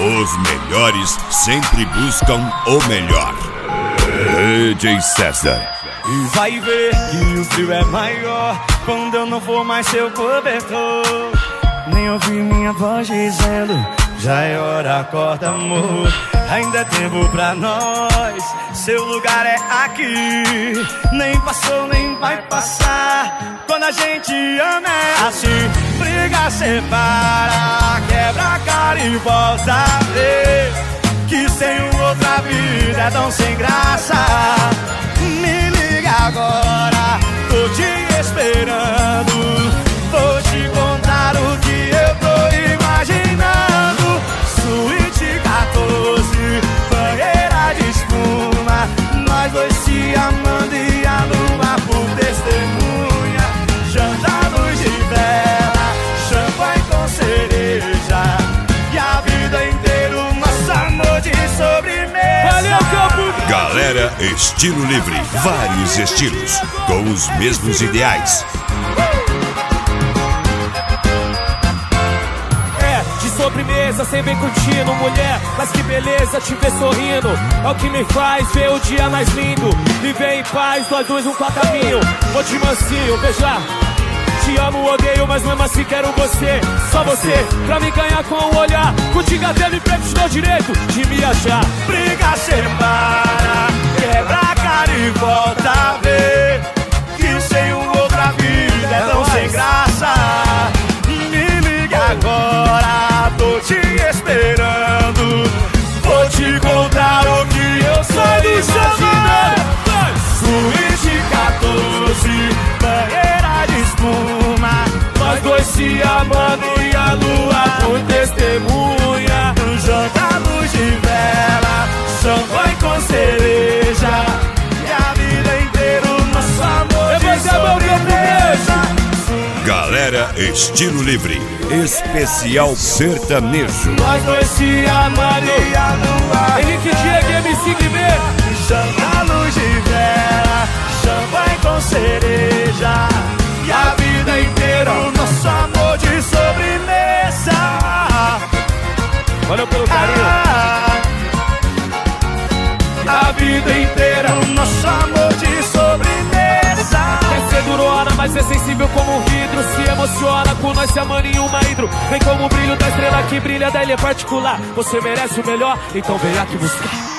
Os melhores sempre buscam o melhor. DJ César. E vai ver que o frio é maior quando eu não for mais seu cobertor. Nem ouvir minha voz dizendo: já é hora, acorda, amor. Ainda é tempo pra nós, seu lugar é aqui. Nem passou, nem vai passar. Quando a gente ama é assim. Briga, separa, quebra a cara e volta a ver que sem outra vida é tão sem graça. Me liga agora, tô te esperando. Vou te contar o que eu tô imaginando. Suíte 14, banheira de espuma, nós dois se amando e a lua por testemunha. Janta, luz de vela, champanhe com cereja, e a vida inteira o nosso amor de sobremesa. Valeu, Campo! Galera Estilo Livre. Vários estilos, com os mesmos ideais. Sobremesa, sem bem curtindo, mulher, mas que beleza te ver sorrindo. É o que me faz ver o dia mais lindo. Viver em paz, nós dois um pra caminho. Vou te mansinho, beijar. Te amo, odeio, mas mesmo assim quero você. Só você, pra me ganhar com o olhar. Contigo até me preto, te dou direito de me achar. Briga, separa, quebra a cara e volta a ver que sem outra vida é tão sem graça. Me liga agora, tô te esperando. Vou te contar o que eu sou imaginando. Suíte 14, banheira de espuma, nós dois se amando e a lua por testemunha. Janta, luz de vela, champanhe com cereja, e a vida inteira o nosso amor de sobremesa. Galera Estilo Livre. Especial sertanejo. Nós dois se amando e a lua. Henrique Diego, MC Guimê. Janta, luz de vela, champanhe com cereja, e a vida inteira o nosso amor de sobremesa. Valeu pelo carinho. A vida inteira o nosso amor de sobremesa. Quer ser durona, mas é sensível como um vidro. Se emociona com nós se amando em uma hidro. Vem como o brilho da estrela que brilha da ilha particular. Você merece o melhor, então vem aqui buscar.